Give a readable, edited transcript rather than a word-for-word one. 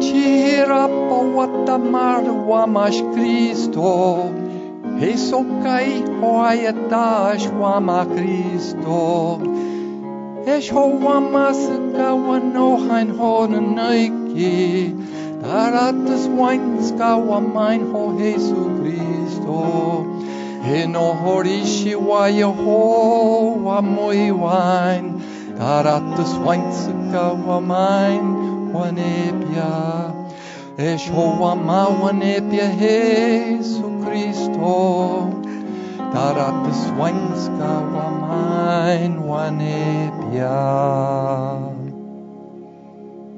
Chihira pawata marwa mas Cristo. Hesokai hoayatash wama Cristo. Esh ho wama sika wano hein honaiki. Taratas wainska wamain ho Jesu Cristo. Heno horishi wa Yehowa moi wine. Taratas wainska wamain wanepia. Eshowa ma wanepia Jesu Cristo. Taratas wainska wamain wanepia.